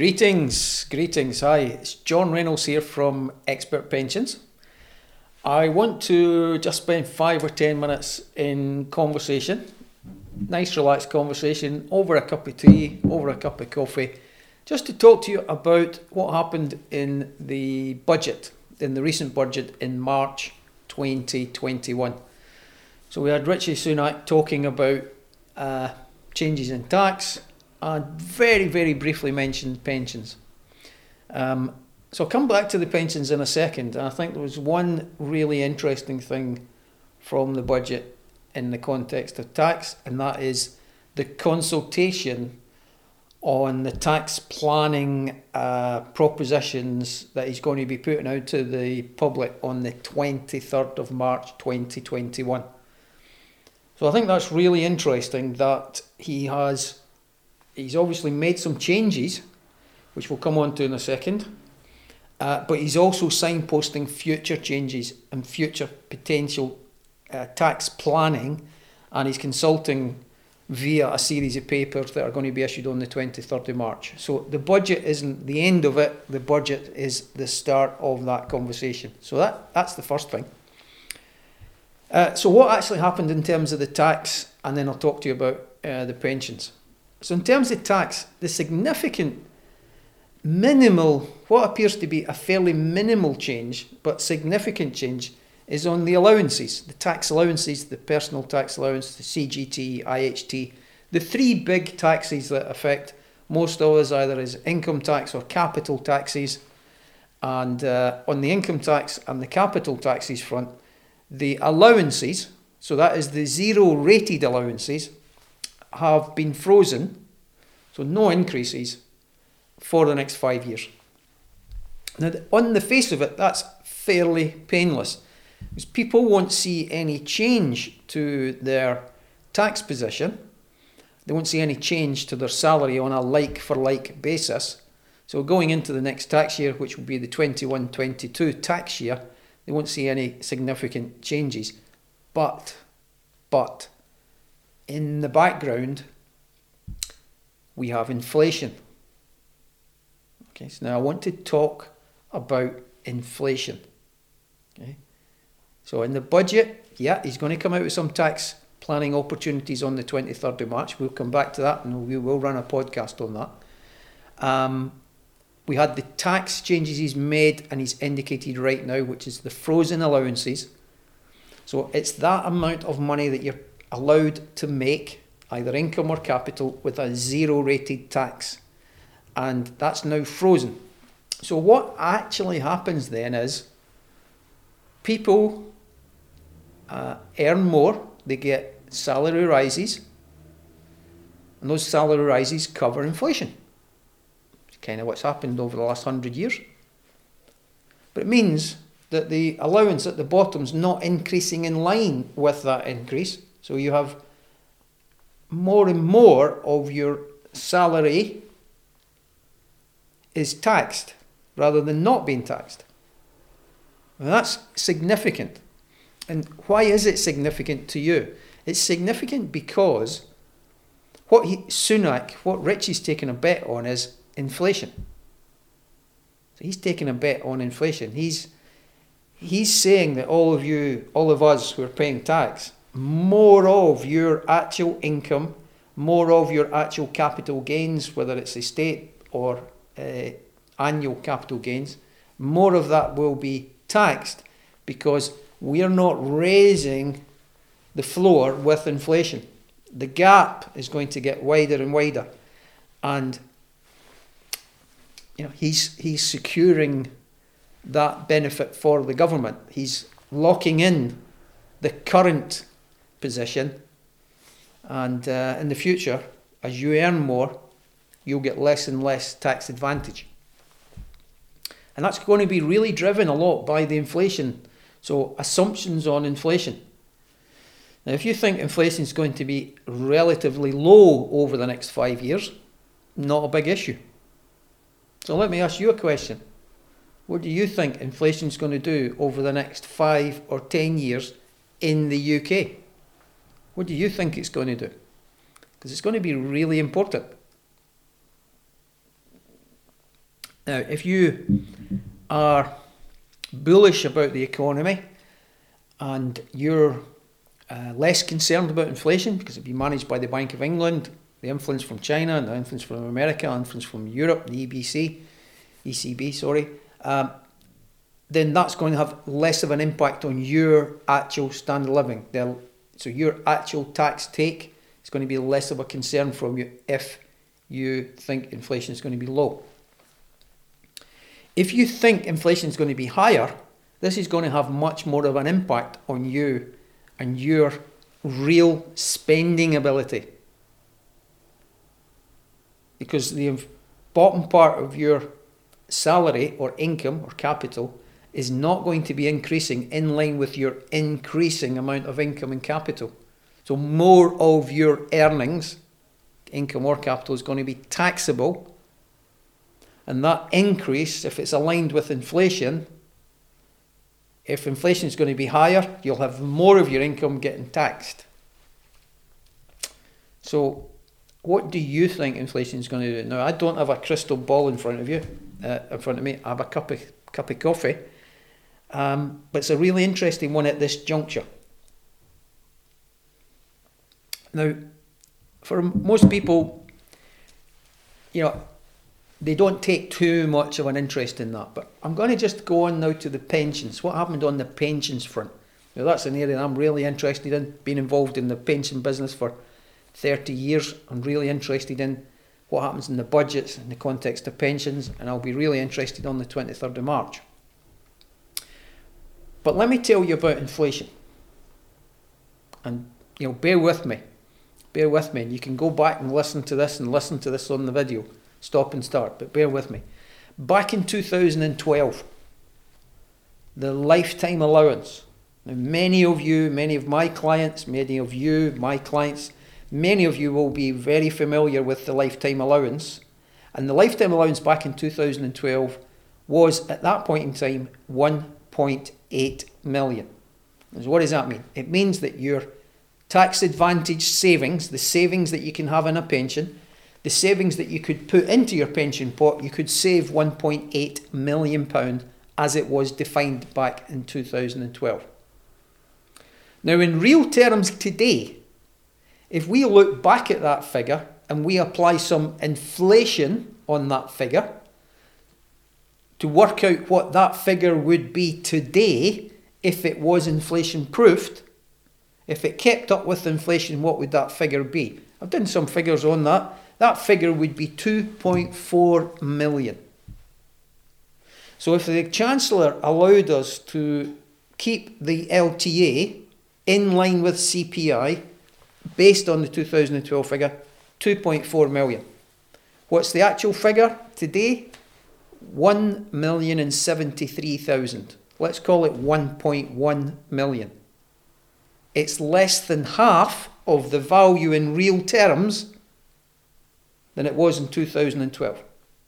Greetings. Hi, it's John Reynolds here from Expert Pensions. I want to just spend 5 or 10 minutes in conversation, nice relaxed conversation over a cup of tea, over a cup of coffee, just to talk to you about what happened in the budget, in the recent budget in March 2021. So we had Rishi Sunak talking about changes in tax and very briefly mentioned pensions. So I'll come back to the pensions in a second. And I think there was one really interesting thing from the budget in the context of tax, and that is the consultation on the tax planning propositions that he's going to be putting out to the public on the 23rd of March 2021. So I think that's really interesting that he's obviously made some changes, which we'll come on to in a second, but he's also signposting future changes and future potential tax planning, and he's consulting via a series of papers that are going to be issued on the 23rd of March. So the budget isn't the end of it, the budget is the start of that conversation. So that's the first thing. So what actually happened in terms of the tax, and then I'll talk to you about the pensions. So in terms of tax, the significant what appears to be a fairly minimal change, but significant change, is on the allowances, the tax allowances, the personal tax allowance, the CGT, IHT, the three big taxes that affect most of us either as income tax or capital taxes. And on the income tax and the capital taxes front, the allowances, so that is the zero rated allowances, have been frozen, so no increases for the next 5 years. Now, on the face of it, that's fairly painless, because people won't see any change to their tax position. They won't see any change to their salary on a like-for-like basis. So going into the next tax year, which will be the 21-22 tax year, they won't see any significant changes. But in the background, we have inflation. Okay, so now I want to talk about inflation. Okay, so in the budget, he's going to come out with some tax planning opportunities on the 23rd of March. We'll come back to that, and we will run a podcast on that. We had the tax changes he's made, and he's indicated right now, which is the frozen allowances. So it's that amount of money that you're allowed to make, either income or capital, with a zero rated tax. And that's now frozen. So what actually happens then is people earn more, they get salary rises, and those salary rises cover inflation. It's kind of what's happened over the last 100 years. But it means that the allowance at the bottom is not increasing in line with that increase. So you have more and more of your salary is taxed rather than not being taxed. Now that's significant. And why is it significant to you? It's significant because what Richie's taking a bet on is inflation. So he's taking a bet on inflation. He's saying that all of us who are paying tax, more of your actual income, more of your actual capital gains, whether it's estate or annual capital gains, more of that will be taxed because we are not raising the floor with inflation. The gap is going to get wider and wider, and he's securing that benefit for the government. He's locking in the current position, and in the future, as you earn more, you'll get less and less tax advantage. And that's going to be really driven a lot by the inflation. So assumptions on inflation. Now, if you think inflation is going to be relatively low over the next 5 years, not a big issue. So let me ask you a question. What do you think inflation is going to do over the next 5 or 10 years in the UK? What do you think it's going to do? Because it's going to be really important. Now, if you are bullish about the economy and you're less concerned about inflation, because it'll be managed by the Bank of England, the influence from China, and the influence from America, the influence from Europe, the ECB, then that's going to have less of an impact on your actual standard of living. So your actual tax take is going to be less of a concern from you if you think inflation is going to be low. If you think inflation is going to be higher, this is going to have much more of an impact on you and your real spending ability. Because the bottom part of your salary or income or capital is not going to be increasing in line with your increasing amount of income and capital. So more of your earnings, income or capital, is going to be taxable. And that increase, if it's aligned with inflation, if inflation is going to be higher, you'll have more of your income getting taxed. So what do you think inflation is going to do? Now, I don't have a crystal ball in front of me. I have a cup of coffee. But it's a really interesting one at this juncture. Now, for most people, they don't take too much of an interest in that. But I'm going to just go on now to the pensions. What happened on the pensions front? Now, that's an area I'm really interested in. Been involved in the pension business for 30 years. I'm really interested in what happens in the budgets in the context of pensions, and I'll be really interested on the 23rd of March. But let me tell you about inflation. And, bear with me. Bear with me. And you can go back and listen to this on the video. Stop and start, but bear with me. Back in 2012, the lifetime allowance. Now, many of my clients, many of you, my clients, many of you will be very familiar with the lifetime allowance. And the lifetime allowance back in 2012 was, at that point in time, 1.8 million. So what does that mean? It means that your tax advantage savings, the savings that you can have in a pension, the savings that you could put into your pension pot, you could save £1.8 million as it was defined back in 2012. Now, in real terms today, if we look back at that figure and we apply some inflation on that figure to work out what that figure would be today if it was inflation proofed, if it kept up with inflation, what would that figure be? I've done some figures on that. That figure would be 2.4 million. So if the Chancellor allowed us to keep the LTA in line with CPI, based on the 2012 figure, 2.4 million. What's the actual figure today? 1,073,000. Let's call it 1.1 million. It's less than half of the value in real terms than it was in 2012.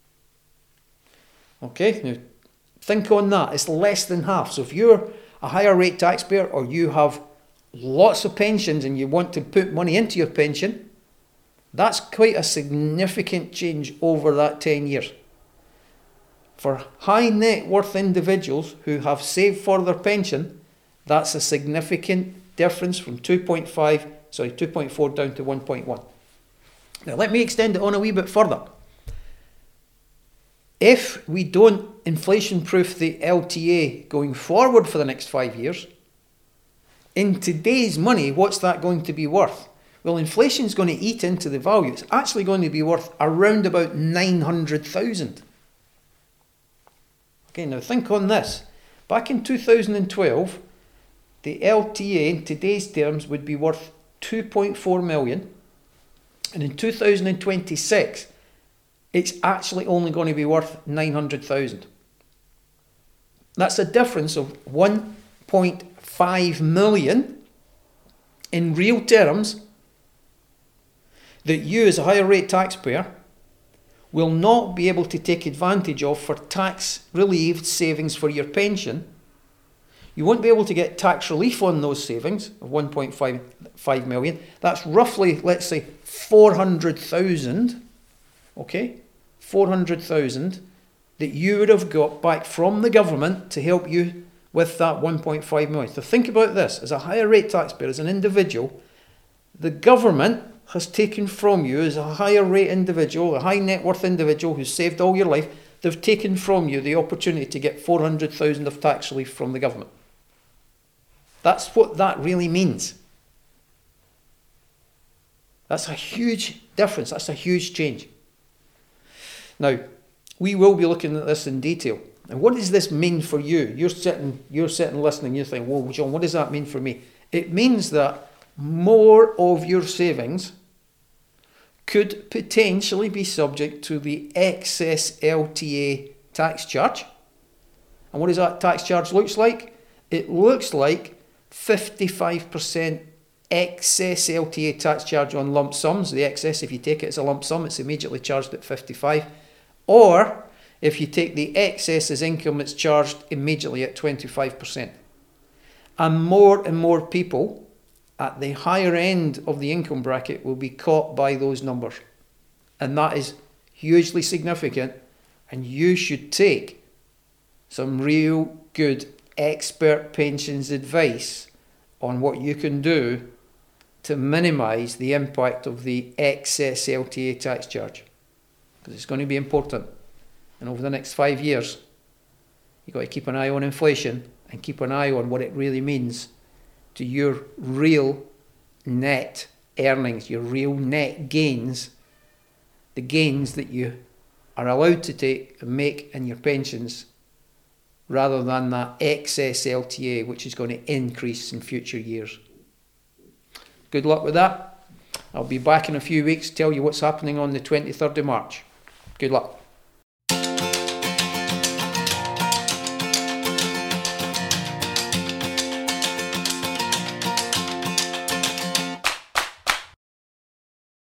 Okay, now think on that. It's less than half. So if you're a higher rate taxpayer or you have lots of pensions and you want to put money into your pension, that's quite a significant change over that 10 years. For high net worth individuals who have saved for their pension, that's a significant difference from 2.4 down to 1.1. Now let me extend it on a wee bit further. If we don't inflation proof the LTA going forward for the next 5 years, in today's money, what's that going to be worth? Well, inflation is going to eat into the value. It's actually going to be worth around about 900,000. Okay, now think on this. Back in 2012, the LTA in today's terms would be worth 2.4 million. And in 2026, it's actually only going to be worth 900,000. That's a difference of 1.5 million in real terms that you as a higher rate taxpayer will not be able to take advantage of for tax relieved savings for your pension. You won't be able to get tax relief on those savings of 1.5 million. That's roughly, let's say, 400,000. Okay, 400,000 that you would have got back from the government to help you with that 1.5 million. So think about this, as a higher rate taxpayer, as an individual, the government has taken from you, as a higher rate individual, a high net worth individual who's saved all your life, they've taken from you the opportunity to get 400,000 of tax relief from the government. That's what that really means. That's a huge difference. That's a huge change. Now, we will be looking at this in detail. And what does this mean for you? You're sitting listening, you're thinking, whoa, John, what does that mean for me? It means that more of your savings could potentially be subject to the excess LTA tax charge. And what does that tax charge look like? It looks like 55% excess LTA tax charge on lump sums. The excess, if you take it as a lump sum, it's immediately charged at 55. Or if you take the excess as income, it's charged immediately at 25%. And more people at the higher end of the income bracket will be caught by those numbers. And that is hugely significant, and you should take some real good expert pensions advice on what you can do to minimise the impact of the excess LTA tax charge, because it's going to be important. And over the next 5 years, you've got to keep an eye on inflation and keep an eye on what it really means to your real net earnings, your real net gains, the gains that you are allowed to take and make in your pensions, rather than that excess LTA, which is going to increase in future years. Good luck with that. I'll be back in a few weeks to tell you what's happening on the 23rd of March. Good luck.